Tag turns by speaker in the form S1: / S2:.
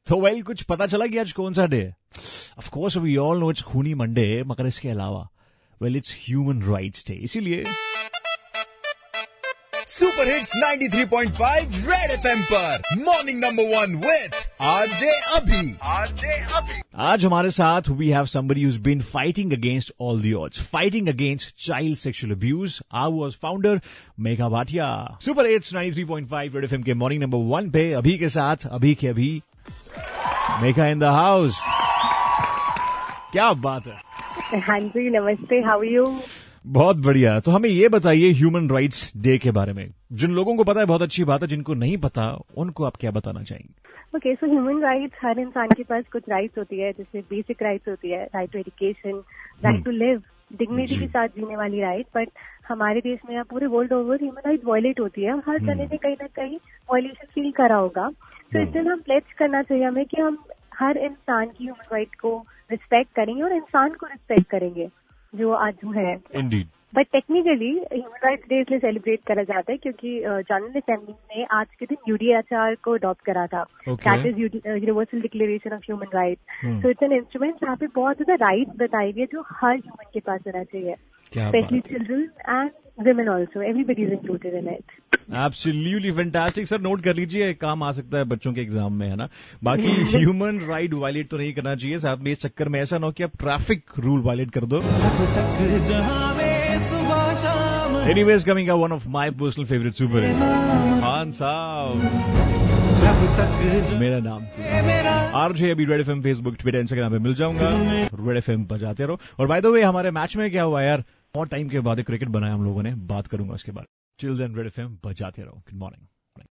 S1: तो वेल कुछ पता चला कि आज कौन सा डे है? Of course we all know it's खूनी मंडे, मगर इसके अलावा well it's human rights day, इसीलिए
S2: सुपर हिट्स 93.5 रेड एफएम पर morning number 1 with RJ Abhi.
S1: आज हमारे साथ we have somebody who's been fighting against all the odds, fighting against child sexual abuse. Our founder Megha Bhatia. Super hits 93.5 red FM के morning number 1 पे अभी के साथ अभी के अभी मेघा इन द हाउस। क्या बात है।
S3: हाँ जी, नमस्ते, हाउ आर यू?
S1: बहुत बढ़िया। तो हमें ये बताइए ह्यूमन राइट्स डे के बारे में। जिन लोगों को पता है बहुत अच्छी बात है, जिनको नहीं पता उनको आप क्या बताना चाहेंगे?
S3: ओके, सो ह्यूमन राइट्स, हर इंसान के पास कुछ राइट्स होती है, जैसे बेसिक राइट्स होती है, right to education, right to live, dignity के साथ जीने वाली राइट। बट हमारे देश में या पूरे world over human right violate होती है। हर जने ने कहीं ना कहीं वायलेशन फील करा होगा। तो इस दिन हम प्लेज करना चाहिए हमें कि हम हर इंसान की ह्यूमन राइट को रिस्पेक्ट करेंगे और इंसान को रिस्पेक्ट करेंगे जो आज है।
S1: Indeed.
S3: But technically human rights day इसलिए सेलिब्रेट करा जाता है क्योंकि जनरल असेंबली ने आज के दिन यूडीएचआर को अडॉप्ट करा था। That is universal declaration of human rights. So it's an instrument जहाँ पे बहुत ज्यादा राइट्स बताई गई जो हर ह्यूमन के पास होना चाहिए, specially children and women also. Everybody is included in it.
S1: Absolutely fantastic. Sir note कर लीजिए, काम आ सकता है बच्चों के एग्जाम में, है ना। बाकी ह्यूमन राइट वायलेट तो नहीं करना चाहिए, साथ में इस चक्कर में ऐसा ना हो कि आप ट्रैफिक रूल वायलेट कर दो। Anyways, coming up one of my personal favorite super Khan साहब मेरा नाम RJ Abhi red FM Facebook Twitter Instagram पे मिल जाऊंगा। रेड एफएम बजाते रहो। और बाय द वे हमारे मैच में क्या हुआ यार, और टाइम के बाद क्रिकेट बनाया हम लोगों ने, बात करूंगा उसके बाद। टिल देन रेड एफएम बजाते रहो। Good morning.